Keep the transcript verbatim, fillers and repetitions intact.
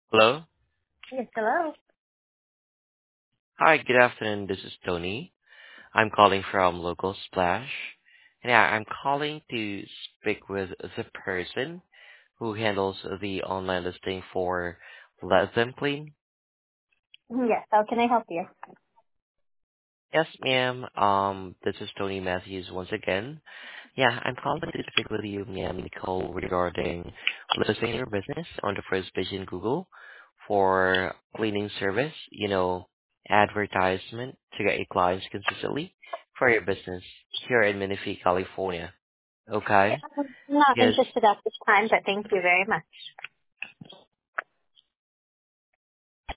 Hello. Yes, hello. Hi, good afternoon. This is Tony. I'm calling from Local Splash. And yeah, I'm calling to speak with the person who handles the online listing for Let Them Clean. Yes, how can I help you? Yes, ma'am. Um, this is Tony Matthews once again. Yeah, I'm calling to speak with you, ma'am, Nicole, regarding listing your business on the first page in Google for cleaning service, you know, advertisement to get your clients consistently for your business here in Menifee, California. Yeah, Okay? I'm not Yes. interested at this time, but thank you very much.